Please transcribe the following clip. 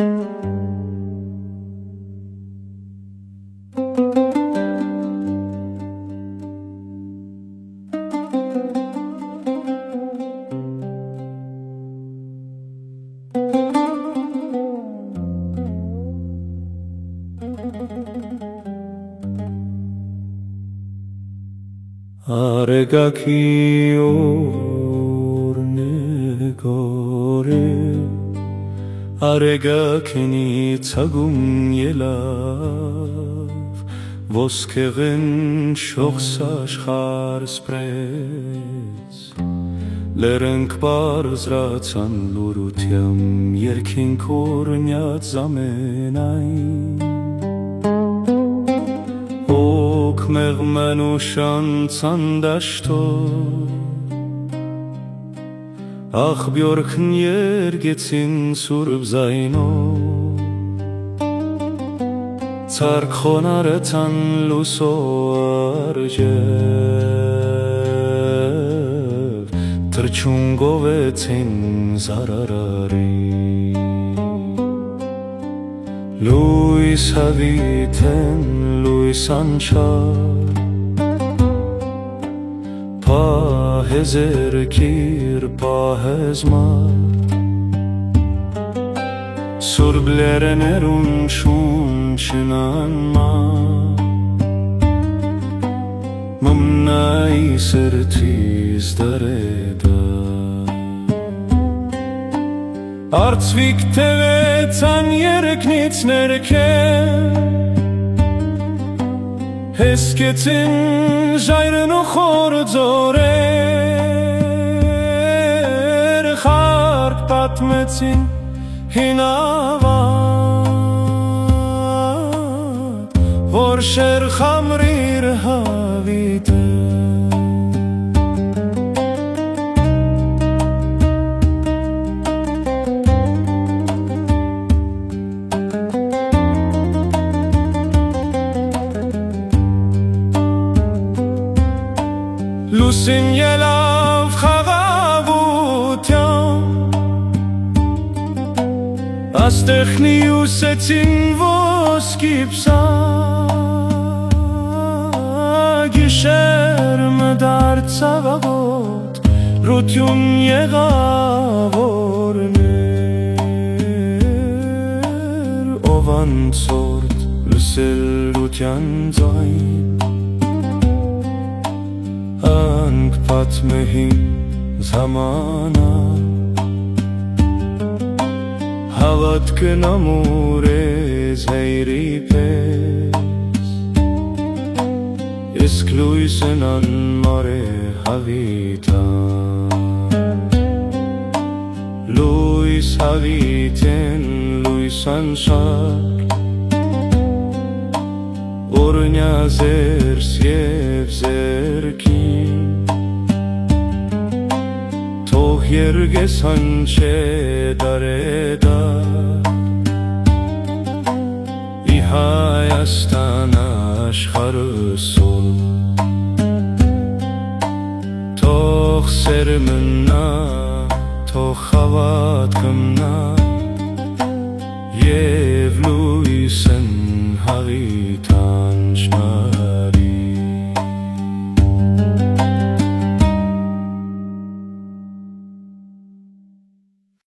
아래가기 오르네거래 아래가 괜히 цагում ելավ ոսկեղեն շողսաշխար սպրեց լերենք բարձրացան լուրությամբ երկինք օրնյաց ամենայն մեղմեն ու շանցան դաշտով աղբյորքն երգեցին սուրբ զայնով ցարկ խոնարհեցան լուսո արջև թրջուն գովեցին զարարարի լույս հավիտեն լույս անչար պահեզ երկիր պահեզ մար սուրբ լերներուն շունչն անմար մմնայի սրտիս դրեդա Արծվիկ թևեցան երկնից ներքև Հեսկեցին ժայրն ու խոր ձորեր Խարկ պատմեցին հին ավատ Որ շեր խամրիր հավիտը Լուսին ելավ խաղաղությամբ Աստեղնի ուսեցին ոսկի պսակ Գիշերմը դարձավ աղոտ Ռություն եղավ օրներ Ով անցորդ լսել ռության ձայն Անք պատմեհին զամանա Հավատքն ամուր ես հայրի պես Իսկ լույսն անմար է հավիտան Լույս հավիտեն լույս անշար Օրնյա զերս և զերքին Թող երգես հանչե դարեդար Ի Հայաստան աշխարհը սոլ Թող սերը մնա, թող հավատքը մնա Եվ լույսն հավիտան չնա